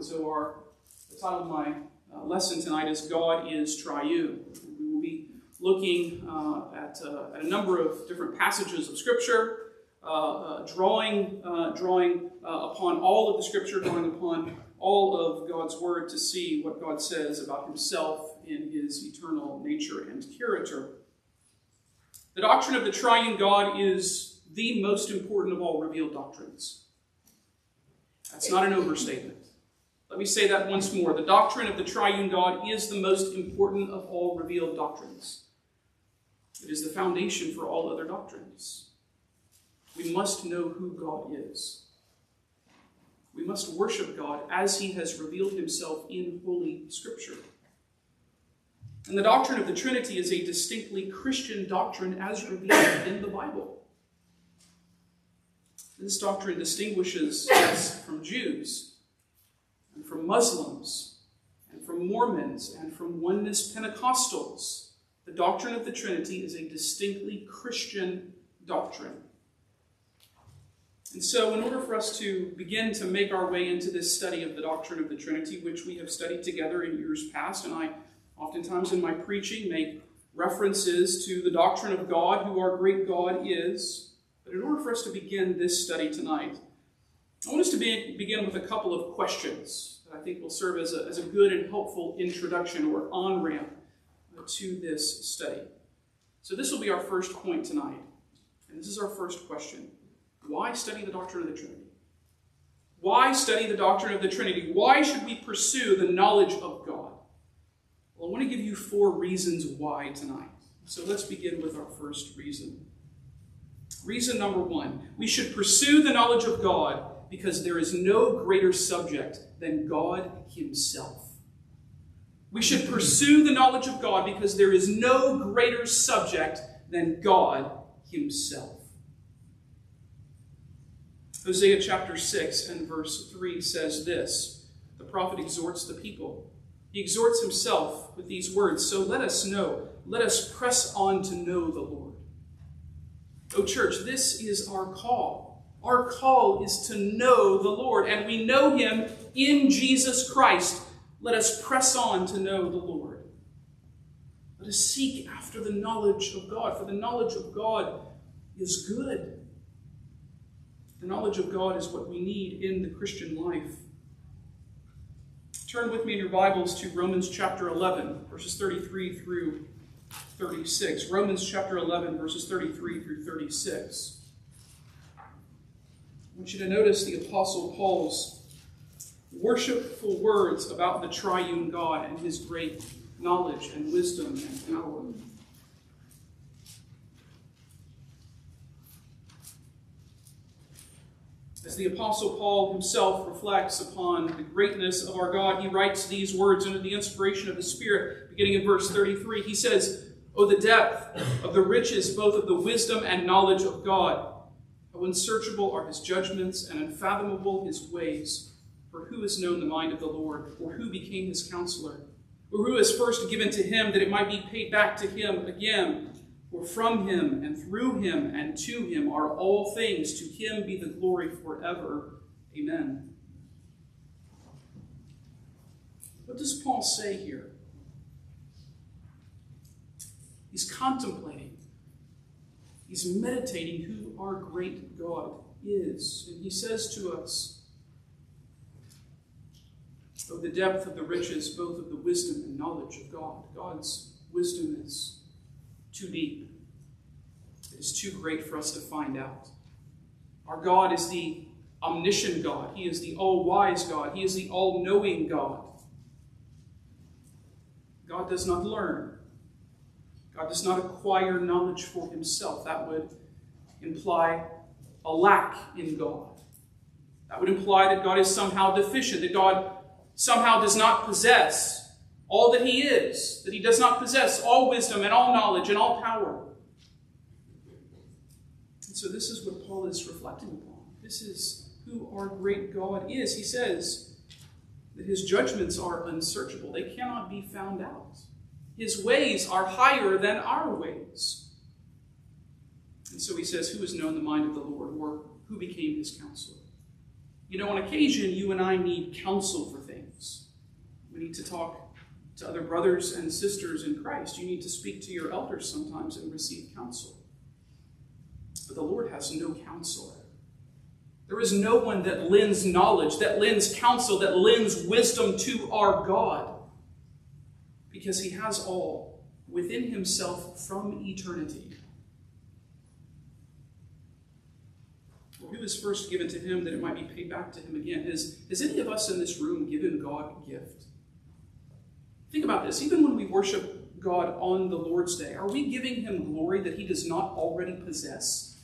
Zohar. The title of my lesson tonight is God is Triune. We will be looking at a number of different passages of Scripture, drawing upon all of the Scripture, drawing upon all of God's Word to see what God says about Himself in His eternal nature and character. The doctrine of the Triune God is the most important of all revealed doctrines. That's not an overstatement. Let me say that once more. The doctrine of the Triune God is the most important of all revealed doctrines. It is the foundation for all other doctrines. We must know who God is. We must worship God as He has revealed Himself in Holy Scripture. And the doctrine of the Trinity is a distinctly Christian doctrine as revealed in the Bible. This doctrine distinguishes us from Jews, and from Muslims, and from Mormons, and from Oneness Pentecostals. The doctrine of the Trinity is a distinctly Christian doctrine. And so, in order for us to begin to make our way into this study of the doctrine of the Trinity, which we have studied together in years past, and I oftentimes in my preaching make references to the doctrine of God, who our great God is. But in order for us to begin this study tonight, I want us to begin with a couple of questions that I think will serve as a good and helpful introduction or on-ramp to this study. So this will be our first point tonight. And this is our first question. Why study the doctrine of the Trinity? Why study the doctrine of the Trinity? Why should we pursue the knowledge of God? Well, I want to give you 4 reasons why tonight. So let's begin with our first reason. Reason number 1, we should pursue the knowledge of God because there is no greater subject than God Himself. We should pursue the knowledge of God because there is no greater subject than God Himself. Hosea chapter 6 and verse 3 says this. The prophet exhorts the people. He exhorts himself with these words, "So let us know, let us press on to know the Lord." Oh church, this is our call. Our call is to know the Lord, and we know Him in Jesus Christ. Let us press on to know the Lord. Let us seek after the knowledge of God, for the knowledge of God is good. The knowledge of God is what we need in the Christian life. Turn with me in your Bibles to Romans chapter 11, verses 33 through 36. Romans chapter 11, verses 33 through 36. I want you to notice the Apostle Paul's worshipful words about the triune God and His great knowledge and wisdom and power. As the Apostle Paul himself reflects upon the greatness of our God, he writes these words under the inspiration of the Spirit, beginning in verse 33. He says, "Oh, the depth of the riches both of the wisdom and knowledge of God! How unsearchable are His judgments and unfathomable His ways! For who has known the mind of the Lord? Or who became His counselor? Or who has first given to Him that it might be paid back to Him again? For from Him and through Him and to Him are all things. To Him be the glory forever. Amen." What does Paul say here? He's contemplating. He's meditating who our great God is. And he says to us, "Oh, the depth of the riches, both of the wisdom and knowledge of God." God's wisdom is too deep. It is too great for us to find out. Our God is the omniscient God. He is the all-wise God. He is the all-knowing God. God does not learn. God does not acquire knowledge for Himself. That would imply a lack in God. That would imply that God is somehow deficient, that God somehow does not possess all that He is, that He does not possess all wisdom and all knowledge and all power. And so this is what Paul is reflecting upon. This is who our great God is. He says that His judgments are unsearchable. They cannot be found out. His ways are higher than our ways. And so he says, who has known the mind of the Lord, or who became His counselor? You know, on occasion, you and I need counsel for things. things. We need to talk to other brothers and sisters in Christ. You need to speak to your elders sometimes and receive counsel. But the Lord has no counselor. There is no one that lends knowledge, that lends counsel, that lends wisdom to our God, because he has all within himself from eternity. Well, who is first given to him that it might be paid back to him again? Has any of us in this room given God a gift? Think about this. Even when we worship God on the Lord's Day, are we giving him glory that he does not already possess?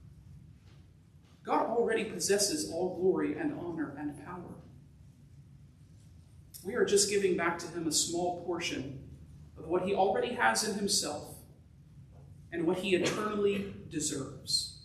God already possesses all glory and honor and power. We are just giving back to him a small portion of what he already has in himself and what he eternally deserves.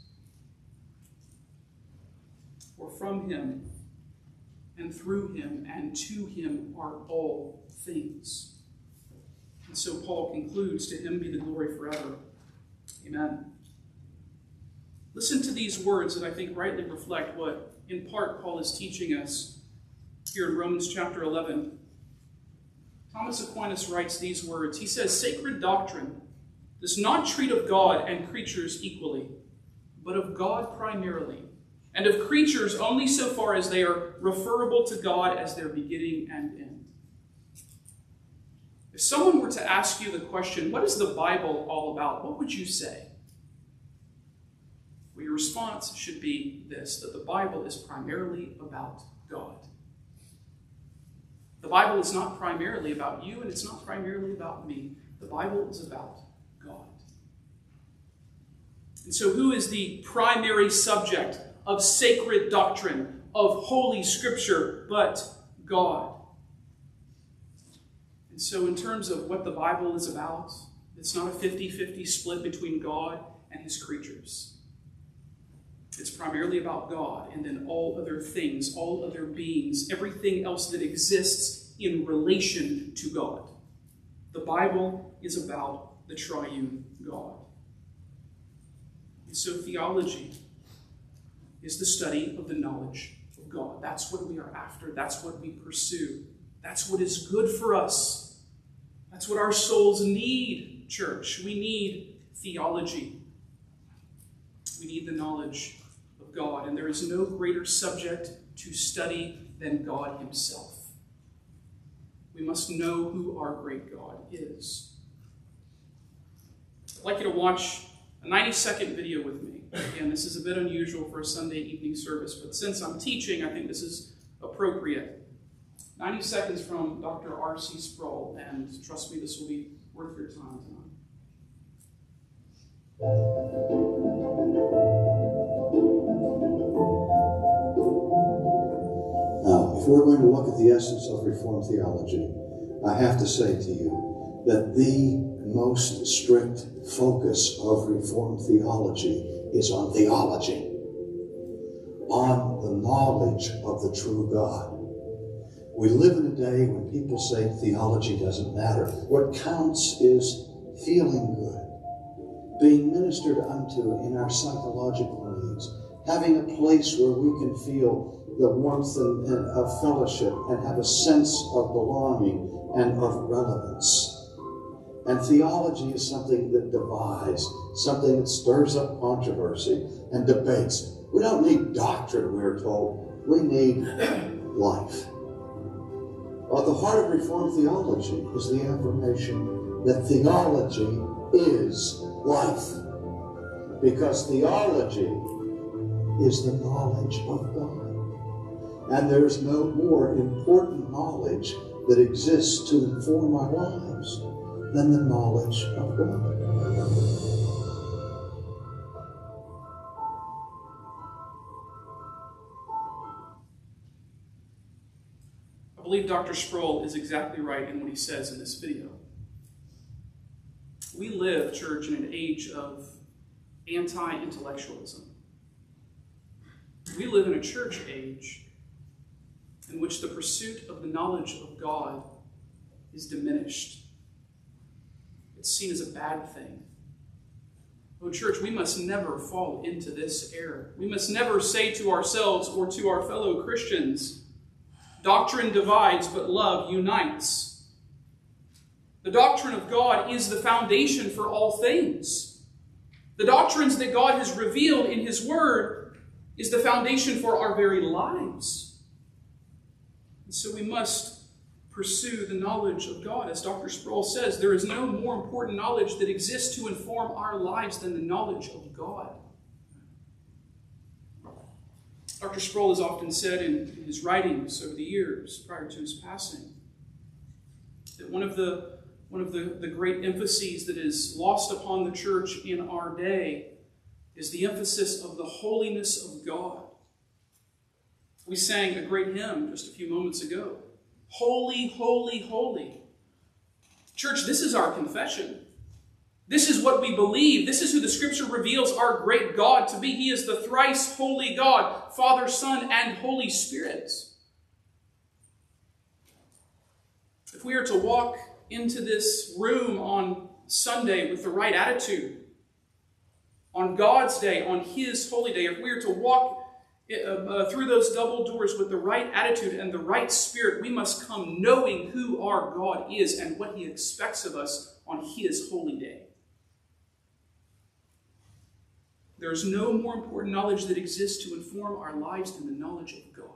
For from him and through him and to him are all things. And so Paul concludes, to him be the glory forever. Amen. Listen to these words that I think rightly reflect what, in part, Paul is teaching us here in Romans chapter 11. Thomas Aquinas writes these words. He says, "Sacred doctrine does not treat of God and creatures equally, but of God primarily, and of creatures only so far as they are referable to God as their beginning and end." If someone were to ask you the question, what is the Bible all about? What would you say? Well, your response should be this, that the Bible is primarily about God. The Bible is not primarily about you, and it's not primarily about me. The Bible is about God. And so who is the primary subject of sacred doctrine, of Holy Scripture, but God? And so in terms of what the Bible is about, it's not a 50-50 split between God and his creatures. It's primarily about God, and then all other things, all other beings, everything else that exists in relation to God. The Bible is about the triune God. And so theology is the study of the knowledge of God. That's what we are after. That's what we pursue. That's what is good for us. That's what our souls need, church. We need theology. We need the knowledge of God. And there is no greater subject to study than God himself. We must know who our great God is. I'd like you to watch a 90-second video with me. Again, this is a bit unusual for a Sunday evening service, but since I'm teaching, I think this is appropriate. 90 seconds from Dr. R.C. Sproul, and trust me, this will be worth your time tonight. Now, if we're going to look at the essence of Reformed theology, I have to say to you that the most strict focus of Reformed theology is on theology, on the knowledge of the true God. We live in a day when people say theology doesn't matter. What counts is feeling good, being ministered unto in our psychological needs, having a place where we can feel the warmth of fellowship and have a sense of belonging and of relevance. And theology is something that divides, something that stirs up controversy and debates. We don't need doctrine, we're told. We need life. At the heart of Reformed theology is the affirmation that theology is life. Because theology is the knowledge of God. And there's no more important knowledge that exists to inform our lives than the knowledge of God. I believe Dr. Sproul is exactly right in what he says in this video. We live, church, in an age of anti-intellectualism. We live in a church age in which the pursuit of the knowledge of God is diminished. It's seen as a bad thing. Oh, church, we must never fall into this error. We must never say to ourselves or to our fellow Christians, Doctrine divides, but love unites. The doctrine of God is the foundation for all things. The doctrines that God has revealed in His Word is the foundation for our very lives. And so we must pursue the knowledge of God. As Dr. Sproul says, there is no more important knowledge that exists to inform our lives than the knowledge of God. Dr. Sproul has often said in his writings over the years prior to his passing that one of the great emphases that is lost upon the church in our day is the emphasis of the holiness of God. We sang a great hymn just a few moments ago. Holy, holy, holy. Church, this is our confession. This is what we believe. This is who the Scripture reveals our great God to be. He is the thrice holy God, Father, Son, and Holy Spirit. If we are to walk into this room on Sunday with the right attitude, on God's day, on His holy day, if we are to walk through those double doors with the right attitude and the right spirit, we must come knowing who our God is and what He expects of us on His holy day. There is no more important knowledge that exists to inform our lives than the knowledge of God.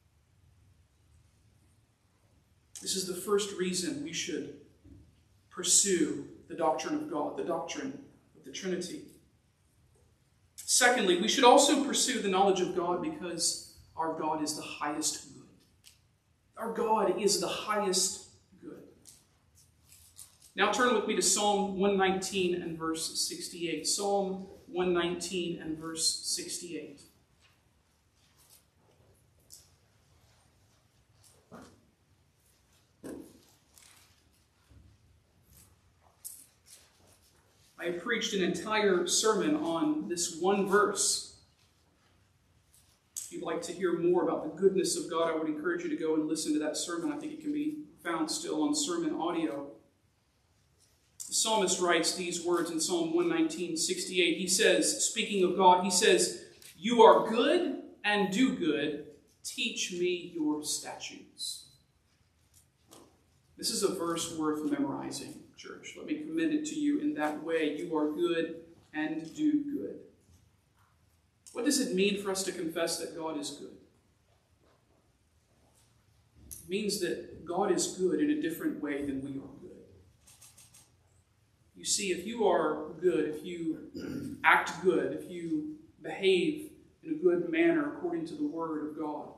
This is the first reason we should pursue the doctrine of God, the doctrine of the Trinity. Secondly, we should also pursue the knowledge of God because our God is the highest good. Our God is the highest good. Now turn with me to Psalm 119 and verse 68. Psalm 119 and verse 68. I preached an entire sermon on this one verse. If you'd like to hear more about the goodness of God, I would encourage you to go and listen to that sermon. I think it can be found still on sermon audio. The psalmist writes these words in Psalm 119:68. He says, speaking of God, he says, "You are good and do good. Teach me your statutes." This is a verse worth memorizing, church. Let me commend it to you in that way. You are good and do good. What does it mean for us to confess that God is good? It means that God is good in a different way than we are good. You see, if you are good, if you act good, if you behave in a good manner according to the Word of God,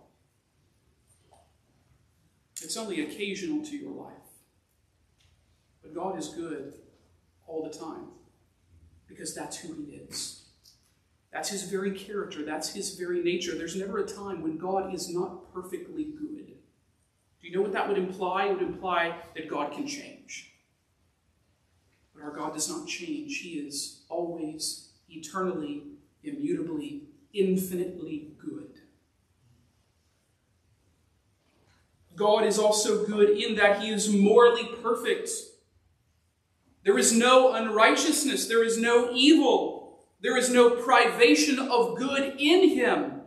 it's only occasional to your life. But God is good all the time because that's who He is. That's His very character. That's His very nature. There's never a time when God is not perfectly good. Do you know what that would imply? It would imply that God can change. But our God does not change. He is always, eternally, immutably, infinitely good. God is also good in that He is morally perfect. There is no unrighteousness. There is no evil. There is no privation of good in Him.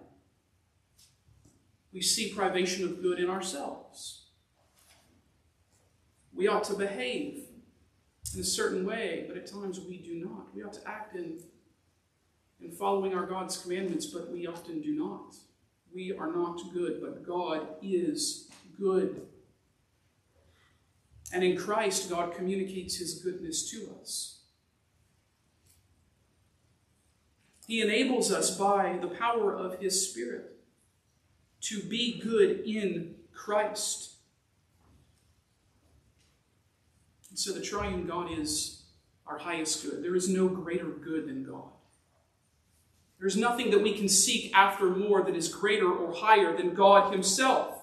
We see privation of good in ourselves. We ought to behave in a certain way, but at times we do not. We ought to act in following our God's commandments, but we often do not. We are not good, but God is good. And in Christ, God communicates His goodness to us. He enables us by the power of His Spirit to be good in Christ. And so the triune God is our highest good. There is no greater good than God. There's nothing that we can seek after more that is greater or higher than God Himself.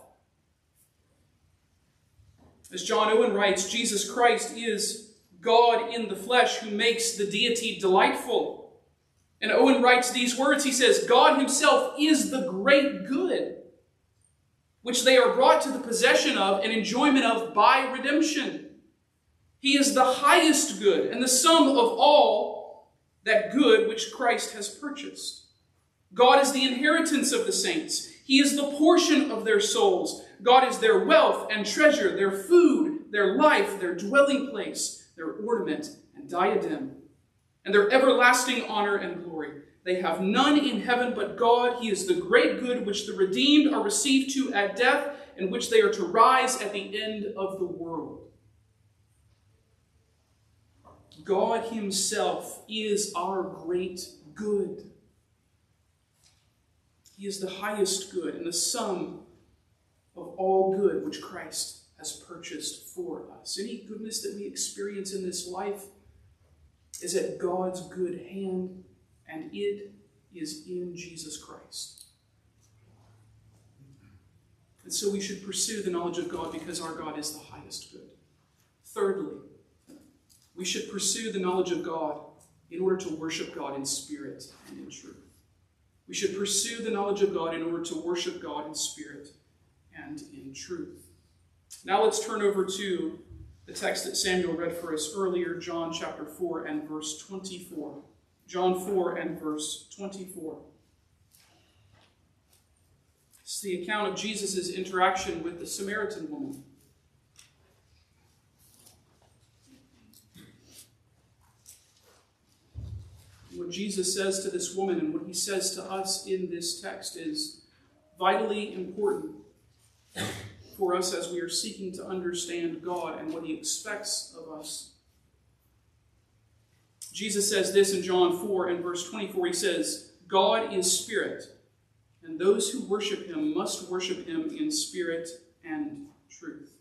As John Owen writes, Jesus Christ is God in the flesh who makes the deity delightful. And Owen writes these words. He says, God Himself is the great good, which they are brought to the possession of and enjoyment of by redemption. He is the highest good and the sum of all that good which Christ has purchased. God is the inheritance of the saints. He is the portion of their souls. God is their wealth and treasure, their food, their life, their dwelling place, their ornament and diadem, and their everlasting honor and glory. They have none in heaven but God. He is the great good which the redeemed are received to at death, and which they are to rise at the end of the world. God himself is our great good. He is the highest good and the sum of all good which Christ has purchased for us. Any goodness that we experience in this life is at God's good hand, and it is in Jesus Christ. And so we should pursue the knowledge of God because our God is the highest good. Thirdly, we should pursue the knowledge of God in order to worship God in spirit and in truth. We should pursue the knowledge of God in order to worship God in spirit and in truth. Now let's turn over to the text that Samuel read for us earlier, John chapter 4 and verse 24. John 4 and verse 24. It's the account of Jesus' interaction with the Samaritan woman. What Jesus says to this woman and what he says to us in this text is vitally important for us as we are seeking to understand God and what he expects of us. Jesus says this in John 4 and verse 24. He says, God is spirit, and those who worship him must worship him in spirit and truth.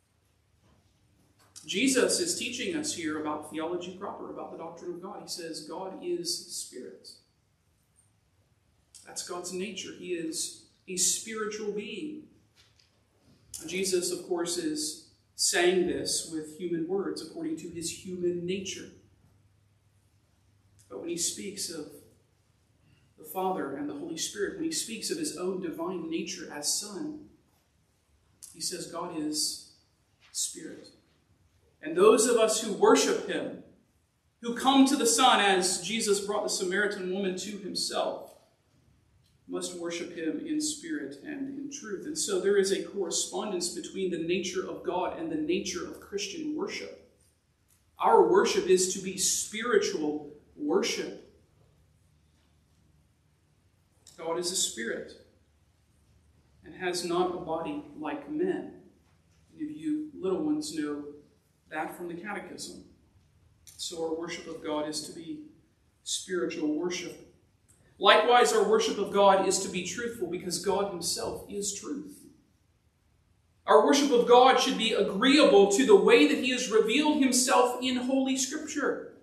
Jesus is teaching us here about theology proper, about the doctrine of God. He says God is spirit. That's God's nature. He is a spiritual being. Jesus, of course, is saying this with human words according to his human nature. But when he speaks of the Father and the Holy Spirit, when he speaks of his own divine nature as Son, he says God is spirit. And those of us who worship him, who come to the Son as Jesus brought the Samaritan woman to himself, must worship him in spirit and in truth. And so there is a correspondence between the nature of God and the nature of Christian worship. Our worship is to be spiritual worship. God is a spirit and has not a body like men. Any of you little ones know that from the Catechism. So our worship of God is to be spiritual worship. Likewise, our worship of God is to be truthful because God himself is truth. Our worship of God should be agreeable to the way that he has revealed himself in Holy Scripture.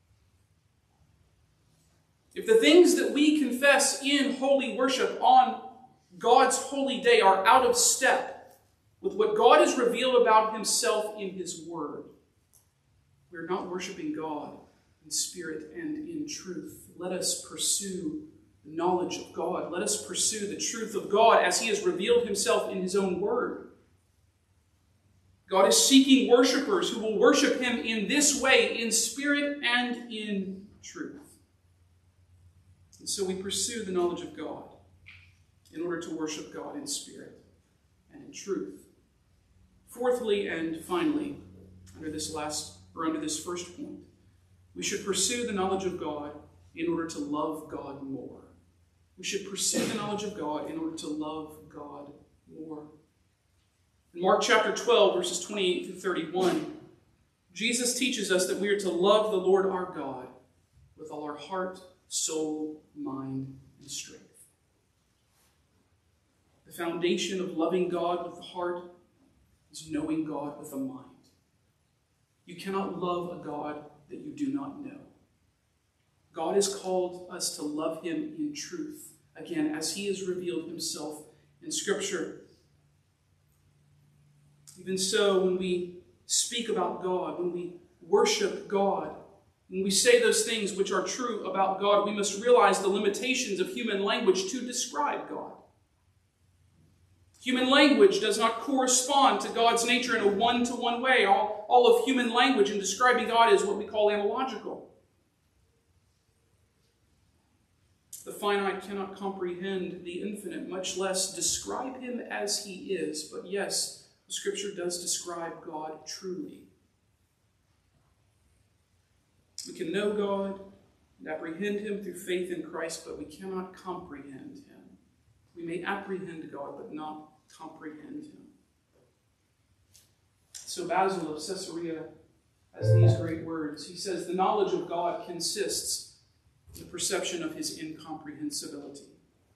If the things that we confess in holy worship on God's holy day are out of step with what God has revealed about himself in his word, we're not worshiping God in spirit and in truth. Let us pursue the knowledge of God. Let us pursue the truth of God as he has revealed himself in his own word. God is seeking worshipers who will worship him in this way, in spirit and in truth. And so we pursue the knowledge of God in order to worship God in spirit and in truth. Fourthly and finally, under this first point, we should pursue the knowledge of God in order to love God more. We should pursue the knowledge of God in order to love God more. In Mark chapter 12, verses 28 through 31, Jesus teaches us that we are to love the Lord our God with all our heart, soul, mind, and strength. The foundation of loving God with the heart is knowing God with the mind. You cannot love a God that you do not know. God has called us to love him in truth, again, as he has revealed himself in Scripture. Even so, when we speak about God, when we worship God, when we say those things which are true about God, we must realize the limitations of human language to describe God. Human language does not correspond to God's nature in a one-to-one way. All of human language in describing God is what we call analogical. The finite cannot comprehend the infinite, much less describe him as he is. But yes, the Scripture does describe God truly. We can know God and apprehend him through faith in Christ, but we cannot comprehend him. We may apprehend God, but not comprehend him. So Basil of Caesarea has these great words. He says, the knowledge of God consists in the perception of his incomprehensibility.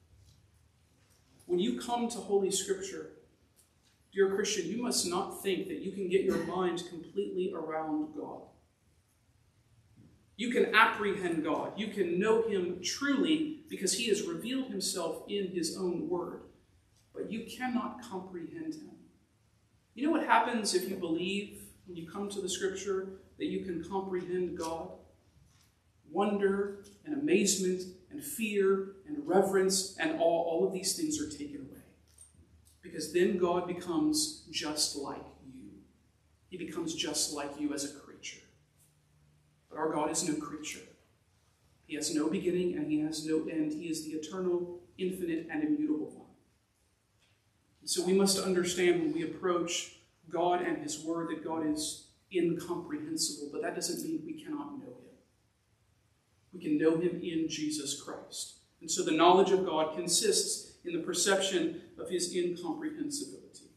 When you come to Holy Scripture, dear Christian, you must not think that you can get your mind completely around God. You can apprehend God. You can know him truly because he has revealed himself in his own word. But you cannot comprehend him. You know what happens if you believe, when you come to the Scripture, that you can comprehend God? Wonder and amazement and fear and reverence and all of these things are taken away. Because then God becomes just like you. He becomes just like you as a creature. But our God is no creature. He has no beginning and he has no end. He is the eternal, infinite, and immutable one. And so we must understand when we approach God and his word that God is incomprehensible, but that doesn't mean we cannot know him. We can know him in Jesus Christ. And so the knowledge of God consists in the perception of his incomprehensibility.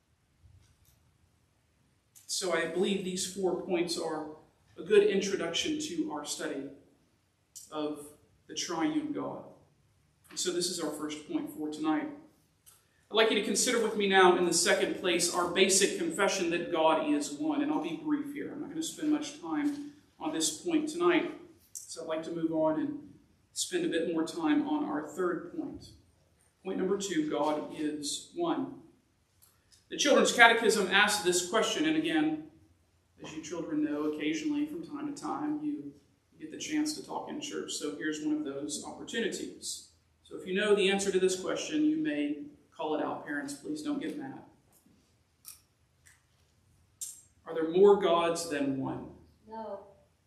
So I believe these 4 points are a good introduction to our study of the triune God. And so this is our first point for tonight. I'd like you to consider with me now in the second place our basic confession that God is one. And I'll be brief here. I'm not going to spend much time on this point tonight. So I'd like to move on and spend a bit more time on our third point. Point number 2, God is one. The Children's Catechism asks this question, and again, as you children know, occasionally from time to time you get the chance to talk in church. So here's one of those opportunities. So if you know the answer to this question, you may call it out. Parents, please don't get mad. Are there more gods than one? No.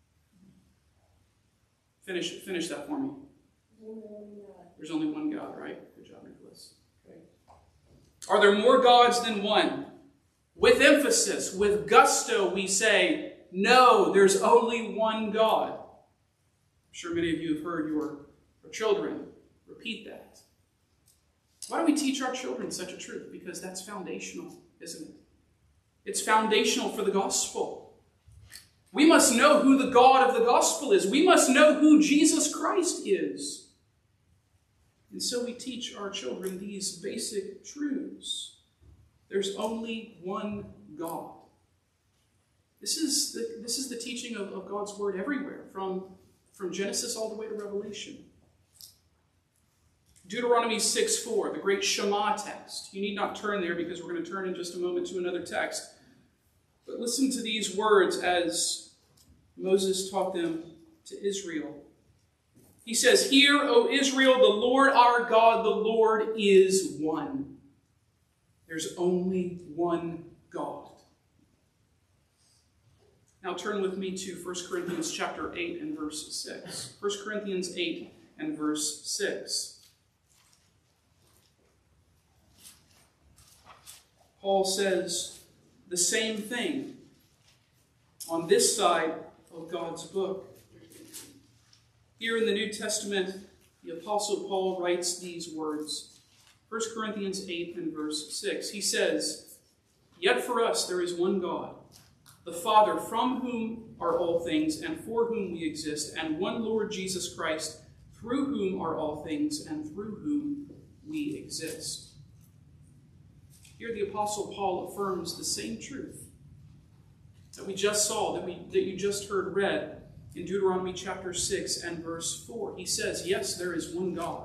Finish that for me. There's only one God, right? Good job, Nicholas. Okay. Are there more gods than one? With emphasis, with gusto, we say, no, there's only one God. I'm sure many of you have heard your children repeat that. Why do we teach our children such a truth? Because that's foundational, isn't it? It's foundational for the gospel. We must know who the God of the gospel is. We must know who Jesus Christ is. And so we teach our children these basic truths. There's only one God. This is the teaching of God's word everywhere, from Genesis all the way to Revelation. Deuteronomy 6:4, the great Shema text. You need not turn there because we're going to turn in just a moment to another text. But listen to these words as Moses taught them to Israel. He says, "Hear, O Israel, the Lord our God, the Lord is one." There's only one God. Now turn with me to 1 Corinthians chapter 8 and verse 6. 1 Corinthians 8 and verse 6. Paul says the same thing on this side of God's book. Here in the New Testament, the Apostle Paul writes these words. 1 Corinthians 8 and verse 6. He says, "Yet for us there is one God, the Father, from whom are all things and for whom we exist, and one Lord Jesus Christ, through whom are all things and through whom we exist." Here the Apostle Paul affirms the same truth that we just saw, that you just heard read in Deuteronomy chapter 6 and verse 4. He says, yes, there is one God.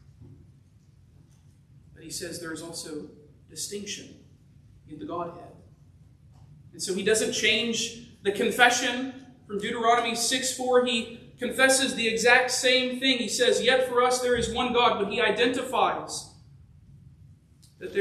But he says there is also distinction in the Godhead. And so he doesn't change the confession from Deuteronomy 6:4. He confesses the exact same thing. He says, yet for us there is one God, but he identifies that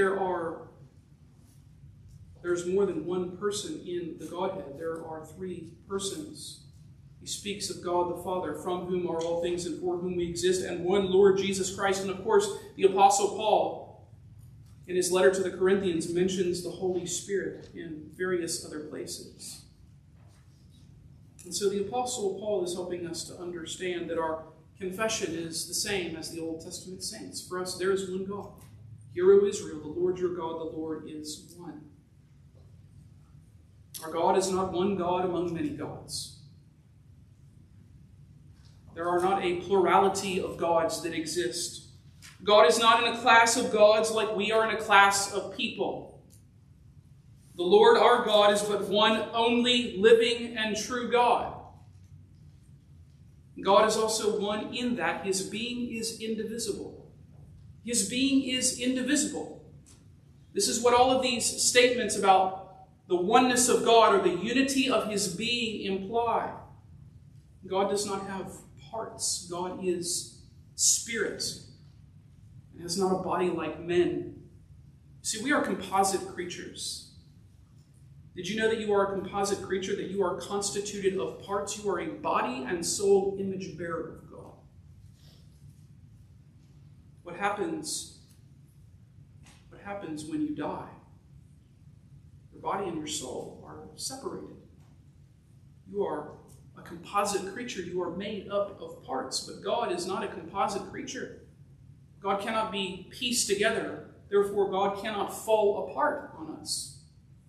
there's more than one person in the Godhead. There are three persons. He speaks of God the Father, from whom are all things and for whom we exist, and one Lord Jesus Christ. And of course, the Apostle Paul, in his letter to the Corinthians, mentions the Holy Spirit in various other places. And so the Apostle Paul is helping us to understand that our confession is the same as the Old Testament saints. For us, there is one God. Hear, O Israel, the Lord your God, the Lord is one. Our God is not one God among many gods. There are not a plurality of gods that exist. God is not in a class of gods like we are in a class of people. The Lord our God is but one only living and true God. God is also one in that his being is indivisible. His being is indivisible. This is what all of these statements about the oneness of God or the unity of his being imply. God does not have parts. God is spirit and has not a body like men. See, we are composite creatures. Did you know that you are a composite creature, that you are constituted of parts? You are a body and soul image bearer of God. What happens when you die? Your body and your soul are separated. You are a composite creature. You are made up of parts, but God is not a composite creature. God cannot be pieced together. Therefore, God cannot fall apart on us.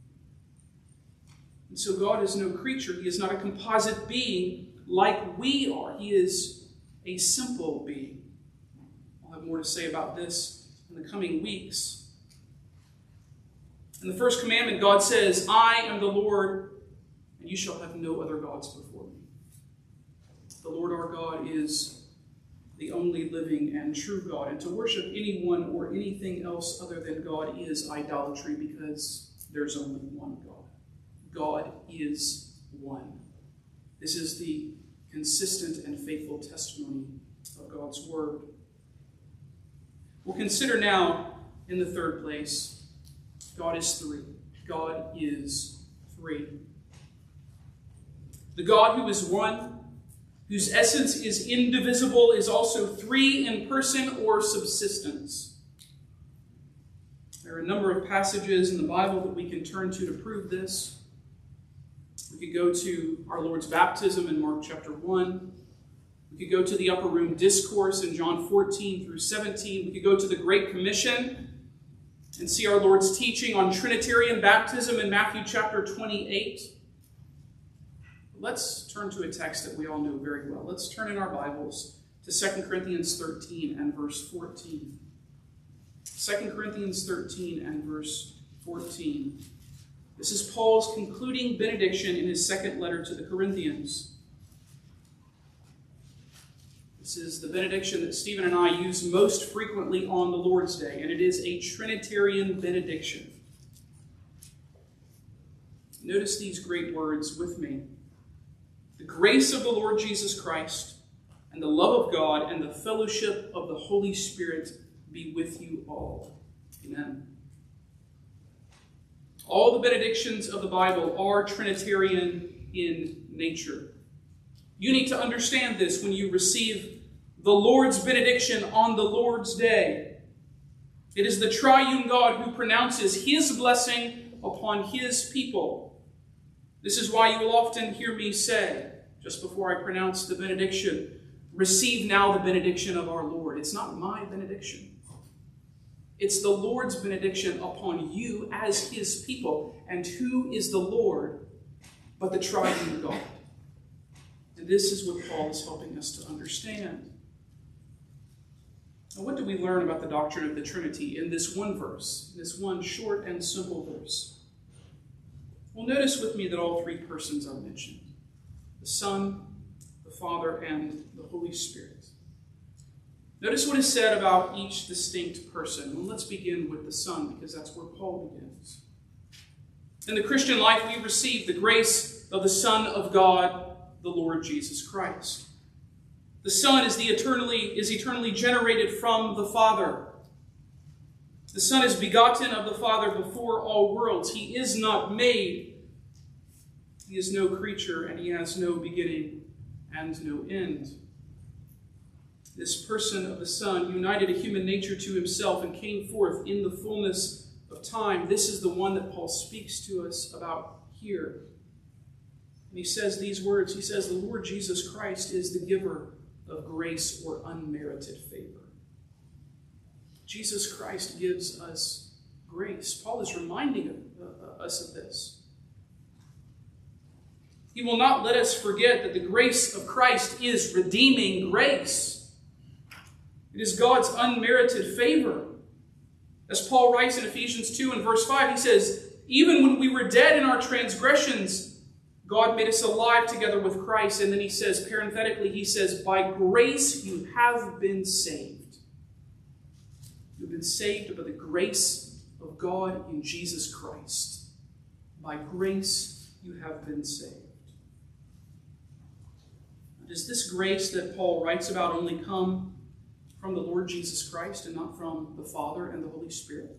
And so God is no creature. He is not a composite being like we are. He is a simple being. I'll have more to say about this in the coming weeks. In the first commandment, God says, I am the Lord, and you shall have no other gods before me. The Lord our God is the only living and true God. And to worship anyone or anything else other than God is idolatry, because there's only one God. God is one. This is the consistent and faithful testimony of God's word. We'll consider now, in the third place, God is three. God is three. The God who is one, whose essence is indivisible, is also three in person or subsistence. There are a number of passages in the Bible that we can turn to prove this. We could go to our Lord's baptism in Mark chapter 1. We could go to the upper room discourse in John 14 through 17. We could go to the Great Commission and see our Lord's teaching on Trinitarian baptism in Matthew chapter 28. Let's turn to a text that we all know very well. Let's turn in our Bibles to 2 Corinthians 13 and verse 14. 2 Corinthians 13 and verse 14. This is Paul's concluding benediction in his second letter to the Corinthians. This is the benediction that Stephen and I use most frequently on the Lord's Day, and it is a Trinitarian benediction. Notice these great words with me. The grace of the Lord Jesus Christ, and the love of God, and the fellowship of the Holy Spirit be with you all. Amen. All the benedictions of the Bible are Trinitarian in nature. You need to understand this when you receive the Lord's benediction on the Lord's Day. It is the triune God who pronounces his blessing upon his people. This is why you will often hear me say, just before I pronounce the benediction, receive now the benediction of our Lord. It's not my benediction. It's the Lord's benediction upon you as his people. And who is the Lord but the triune God? And this is what Paul is helping us to understand. Now, what do we learn about the doctrine of the Trinity in this one verse, this one short and simple verse? Well, notice with me that all three persons are mentioned: the Son, the Father, and the Holy Spirit. Notice what is said about each distinct person. Well, let's begin with the Son, because that's where Paul begins. In the Christian life, we receive the grace of the Son of God, the Lord Jesus Christ. The Son is eternally generated from the Father. The Son is begotten of the Father before all worlds. He is not made. He is no creature, and he has no beginning. and no end. This person of the Son united a human nature to himself and came forth in the fullness of time. This is the one that Paul speaks to us about here. And he says these words. He says, the Lord Jesus Christ is the giver of grace or unmerited favor. Jesus Christ gives us grace. Paul is reminding us of this. He will not let us forget that the grace of Christ is redeeming grace. It is God's unmerited favor. As Paul writes in Ephesians 2 and verse 5, he says, even when we were dead in our transgressions, God made us alive together with Christ. And then he says, parenthetically, he says, by grace you have been saved. You've been saved by the grace of God in Jesus Christ. By grace you have been saved. Does this grace that Paul writes about only come from the Lord Jesus Christ and not from the Father and the Holy Spirit?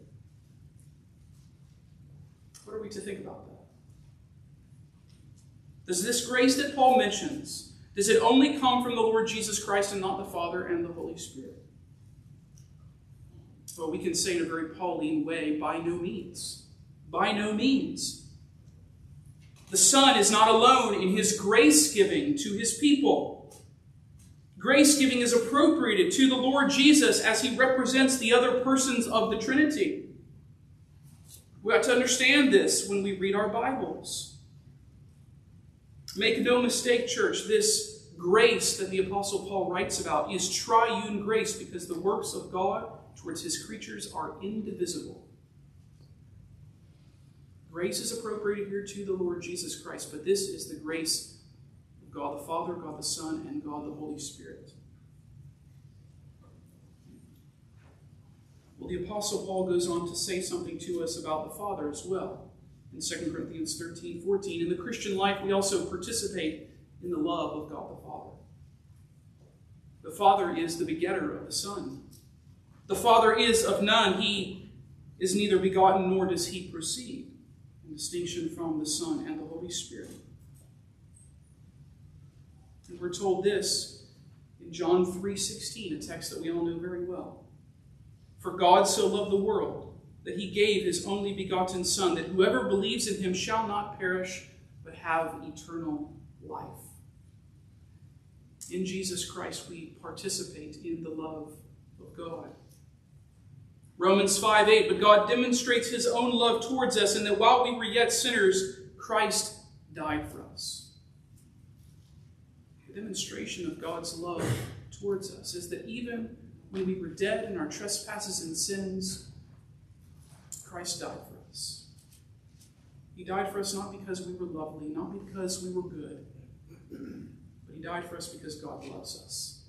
What are we to think about that? Does this grace that Paul mentions, does it only come from the Lord Jesus Christ and not the Father and the Holy Spirit? Well, we can say in a very Pauline way, by no means. By no means. The Son is not alone in his grace-giving to his people. Grace-giving is appropriated to the Lord Jesus as he represents the other persons of the Trinity. We ought to understand this when we read our Bibles. Make no mistake, church, this grace that the Apostle Paul writes about is triune grace because the works of God towards his creatures are indivisible. Grace is appropriated here to the Lord Jesus Christ, but this is the grace of God the Father, God the Son, and God the Holy Spirit. Well, the Apostle Paul goes on to say something to us about the Father as well. In 2 Corinthians 13:14, in the Christian life, we also participate in the love of God the Father. The Father is the begetter of the Son. The Father is of none. He is neither begotten nor does he proceed, in distinction from the Son and the Holy Spirit. And we're told this in John 3:16, a text that we all know very well. For God so loved the world that he gave his only begotten Son, that whoever believes in him shall not perish, but have eternal life. In Jesus Christ, we participate in the love of God. Romans 5:8, but God demonstrates his own love towards us, in that while we were yet sinners, Christ died for us. The demonstration of God's love towards us is that even when we were dead in our trespasses and sins, Christ died for us. He died for us not because we were lovely, not because we were good, but he died for us because God loves us.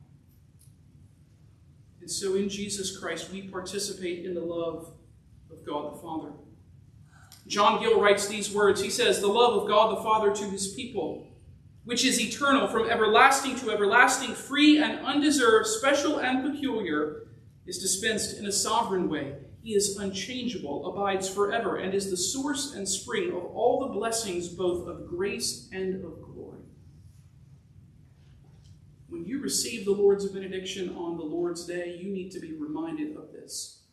And so in Jesus Christ, we participate in the love of God the Father. John Gill writes these words. He says, the love of God the Father to his people, which is eternal from everlasting to everlasting, free and undeserved, special and peculiar, is dispensed in a sovereign way. He is unchangeable, abides forever, and is the source and spring of all the blessings, both of grace and of glory. When you receive the Lord's benediction on the Lord's Day, you need to be reminded of this.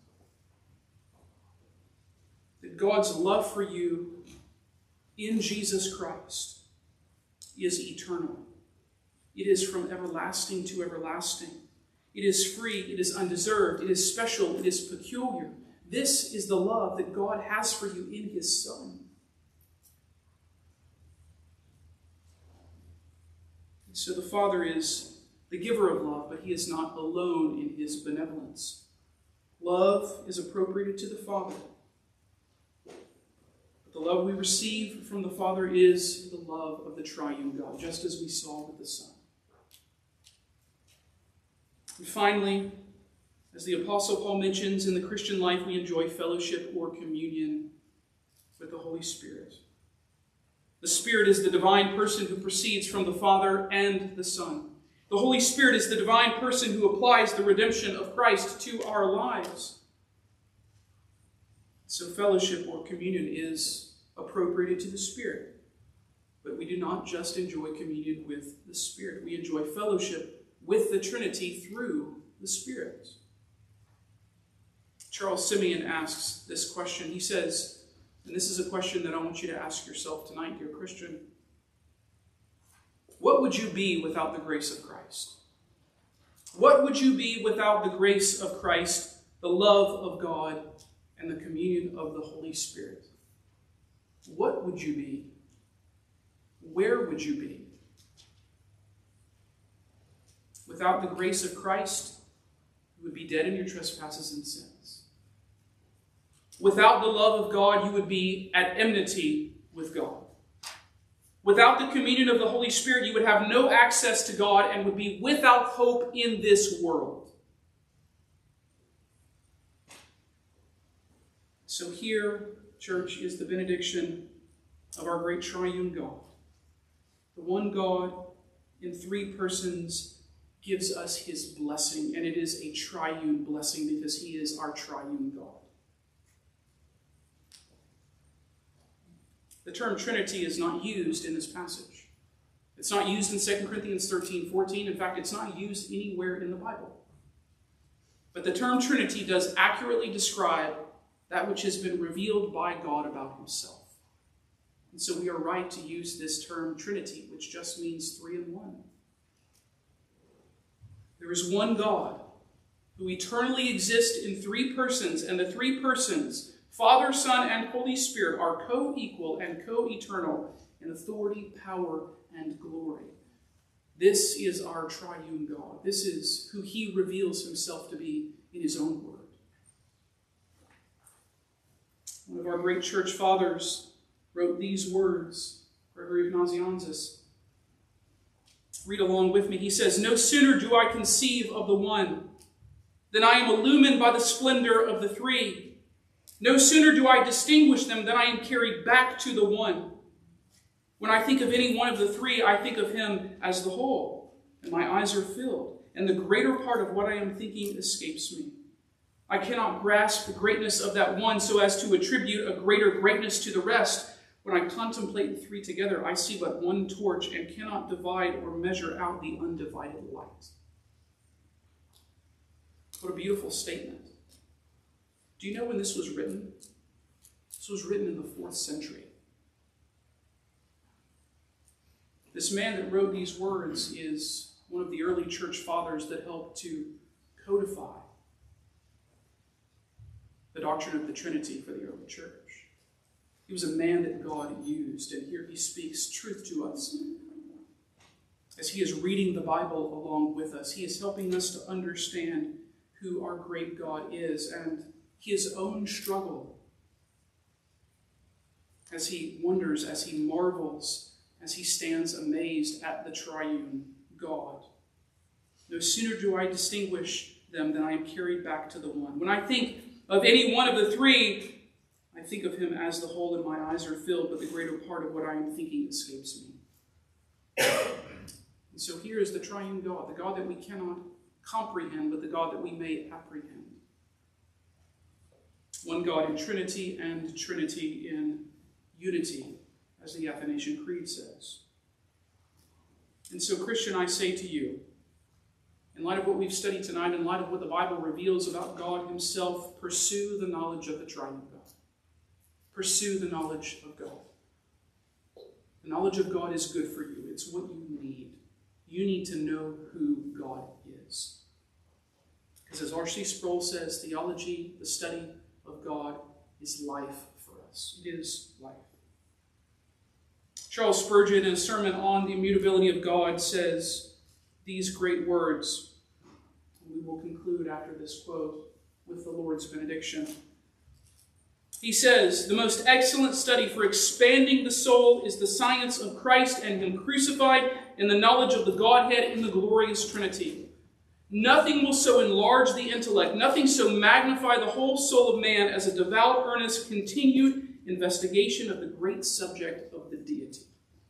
That God's love for you in Jesus Christ is eternal. It is from everlasting to everlasting. It is free, it is undeserved, it is special, it is peculiar. This is the love that God has for you in his Son. And so the Father is the giver of love, but he is not alone in his benevolence. Love is appropriated to the Father. But the love we receive from the Father is the love of the triune God, just as we saw with the Son. And finally, as the Apostle Paul mentions, in the Christian life we enjoy fellowship or communion with the Holy Spirit. The Spirit is the divine person who proceeds from the Father and the Son. The Holy Spirit is the divine person who applies the redemption of Christ to our lives. So fellowship or communion is appropriated to the Spirit. But we do not just enjoy communion with the Spirit. We enjoy fellowship with the Trinity through the Spirit. Charles Simeon asks this question. He says, and this is a question that I want you to ask yourself tonight, dear Christian. What would you be without the grace of Christ? What would you be without the grace of Christ, the love of God, and the communion of the Holy Spirit? What would you be? Where would you be? Without the grace of Christ, you would be dead in your trespasses and sins. Without the love of God, you would be at enmity with God. Without the communion of the Holy Spirit, you would have no access to God and would be without hope in this world. So here, church, is the benediction of our great triune God. The one God in three persons gives us his blessing, and it is a triune blessing because he is our triune God. The term Trinity is not used in this passage. It's not used in 2 Corinthians 13:14. In fact, it's not used anywhere in the Bible. But the term Trinity does accurately describe that which has been revealed by God about himself. And so we are right to use this term Trinity, which just means three in one. There is one God who eternally exists in three persons, and the three persons, Father, Son, and Holy Spirit, are co-equal and co-eternal in authority, power, and glory. This is our triune God. This is who he reveals himself to be in his own word. One of our great church fathers wrote these words, Gregory of Nazianzus. Read along with me. He says, "No sooner do I conceive of the one than I am illumined by the splendor of the three. No sooner do I distinguish them than I am carried back to the one. When I think of any one of the three, I think of him as the whole, and my eyes are filled, and the greater part of what I am thinking escapes me. I cannot grasp the greatness of that one so as to attribute a greater greatness to the rest. When I contemplate the three together, I see but one torch and cannot divide or measure out the undivided light." What a beautiful statement. Do you know when this was written? This was written in the 4th century. This man that wrote these words is one of the early church fathers that helped to codify the doctrine of the Trinity for the early church. He was a man that God used, and here he speaks truth to us. As he is reading the Bible along with us, he is helping us to understand who our great God is and his own struggle as he wonders, as he marvels, as he stands amazed at the triune God. No sooner do I distinguish them than I am carried back to the one. When I think of any one of the three, I think of him as the whole, and my eyes are filled, but the greater part of what I am thinking escapes me. And so here is the triune God, the God that we cannot comprehend, but the God that we may apprehend. One God in Trinity and Trinity in unity, as the Athanasian Creed says. And so, Christian, I say to you, in light of what we've studied tonight, in light of what the Bible reveals about God himself, pursue the knowledge of the triune God. Pursue the knowledge of God. The knowledge of God is good for you. It's what you need. You need to know who God is. Because as R.C. Sproul says, theology, the study of God, is life for us. It is life. Charles Spurgeon, in a sermon on the immutability of God, says these great words. We will conclude after this quote with the Lord's benediction. He says, "The most excellent study for expanding the soul is the science of Christ and him crucified and the knowledge of the Godhead in the glorious Trinity. Nothing will so enlarge the intellect, nothing so magnify the whole soul of man as a devout, earnest, continued investigation of the great subject of the deity."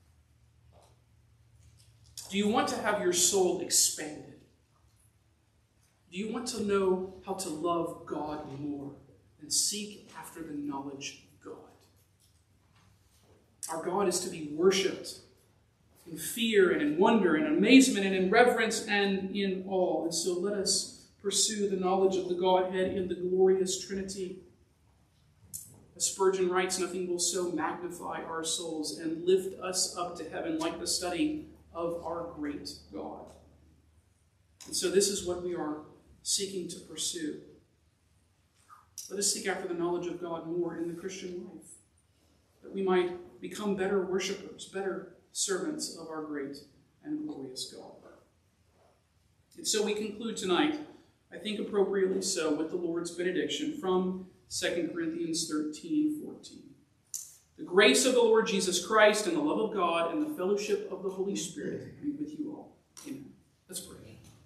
Do you want to have your soul expanded? Do you want to know how to love God more and seek after the knowledge of God? Our God is to be worshipped in fear and in wonder and amazement and in reverence and in awe. And so let us pursue the knowledge of the Godhead in the glorious Trinity. As Spurgeon writes, nothing will so magnify our souls and lift us up to heaven like the study of our great God. And so this is what we are seeking to pursue. Let us seek after the knowledge of God more in the Christian life, that we might become better worshipers, better servants of our great and glorious God. And so we conclude tonight, I think appropriately so, with the Lord's benediction from 2 Corinthians 13:14. The grace of the Lord Jesus Christ and the love of God and the fellowship of the Holy Spirit be with you all. Amen. Let's pray.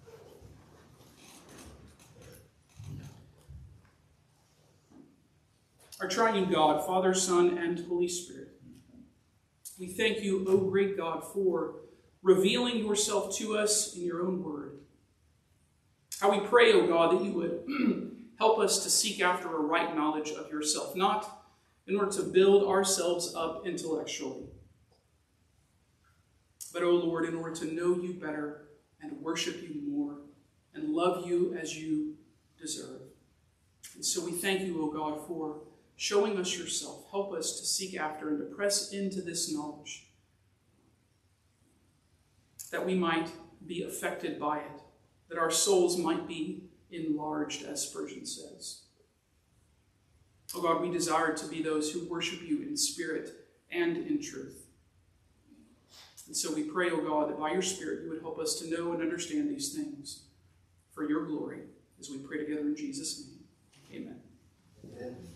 Our triune God, Father, Son, and Holy Spirit, we thank you, O great God, for revealing yourself to us in your own word. How we pray, O God, that you would help us to seek after a right knowledge of yourself, not in order to build ourselves up intellectually, but, O Lord, in order to know you better and worship you more and love you as you deserve. And so we thank you, O God, for showing us yourself. Help us to seek after and to press into this knowledge, that we might be affected by it, that our souls might be enlarged, as Spurgeon says. Oh God, we desire to be those who worship you in spirit and in truth. And so we pray, oh God, that by your Spirit you would help us to know and understand these things for your glory, as we pray together in Jesus' name. Amen. Amen.